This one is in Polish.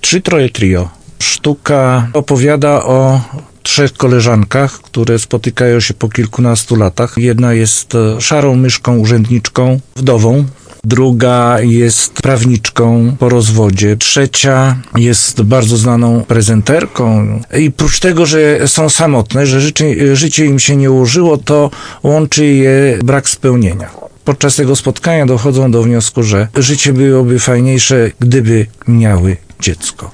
Trzy troje trio. Sztuka opowiada o trzech koleżankach, które spotykają się po kilkunastu latach. Jedna jest szarą myszką, urzędniczką, wdową. Druga jest prawniczką po rozwodzie. Trzecia jest bardzo znaną prezenterką. I prócz tego, że są samotne, że życie im się nie ułożyło, to łączy je brak spełnienia. Podczas tego spotkania dochodzą do wniosku, że życie byłoby fajniejsze, gdyby miały dziecko.